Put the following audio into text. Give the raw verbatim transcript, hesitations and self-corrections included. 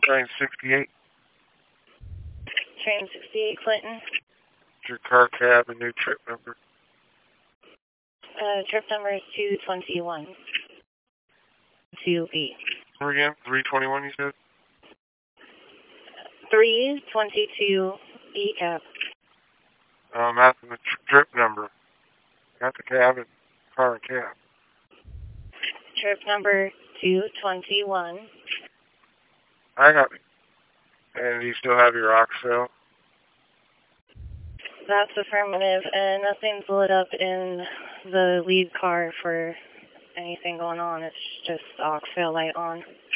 Train sixty-eight. Train sixty-eight, Clinton. Your car cab and new trip number. Uh, trip number is two twenty-one. two B. Number again? three twenty-one, you said? three twenty-two E cab. I'm asking the tr- trip number. Not the cab and car and cab. Trip number two twenty-one. I got it. And you still have your Oxfell? That's affirmative, and nothing's lit up in the lead car for anything going on. It's just Oxfell light on.